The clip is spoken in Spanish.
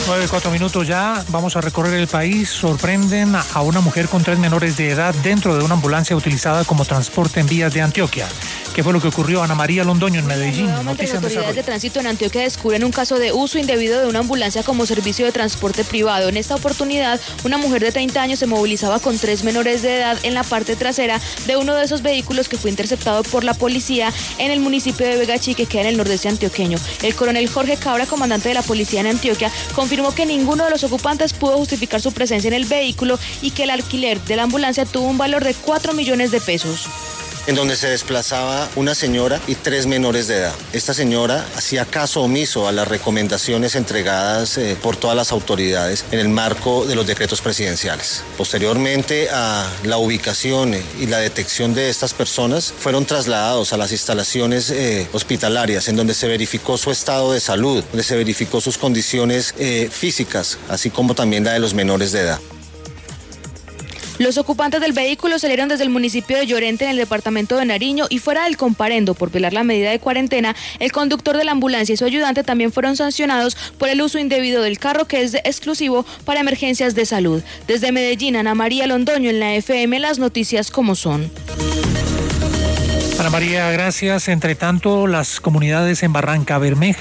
9:04 ya, vamos a recorrer el país. Sorprenden a una mujer con 3 menores de edad dentro de una ambulancia utilizada como transporte en vías de Antioquia. ¿Qué fue lo que ocurrió? Ana María Londoño en Medellín. Nuevamente las autoridades de tránsito en Antioquia descubren un caso de uso indebido de una ambulancia como servicio de transporte privado. En esta oportunidad, una mujer de 30 años se movilizaba con 3 menores de edad en la parte trasera de uno de esos vehículos que fue interceptado por la policía en el municipio de Vegachi, que queda en el nordeste antioqueño. El coronel Jorge Cabra, comandante de la policía en Antioquia, confirmó que ninguno de los ocupantes pudo justificar su presencia en el vehículo y que el alquiler de la ambulancia tuvo un valor de 4 millones de pesos. En donde se desplazaba una señora y 3 menores de edad. Esta señora hacía caso omiso a las recomendaciones entregadas por todas las autoridades en el marco de los decretos presidenciales. Posteriormente a la ubicación y la detección de estas personas, fueron trasladados a las instalaciones hospitalarias en donde se verificó su estado de salud, donde se verificó sus condiciones físicas, así como también la de los menores de edad. Los ocupantes del vehículo salieron desde el municipio de Llorente en el departamento de Nariño y fuera del comparendo por violar la medida de cuarentena, el conductor de la ambulancia y su ayudante también fueron sancionados por el uso indebido del carro, que es exclusivo para emergencias de salud. Desde Medellín, Ana María Londoño en la FM, las noticias como son. Ana María, gracias. Entre tanto, las comunidades en Barranca Bermeja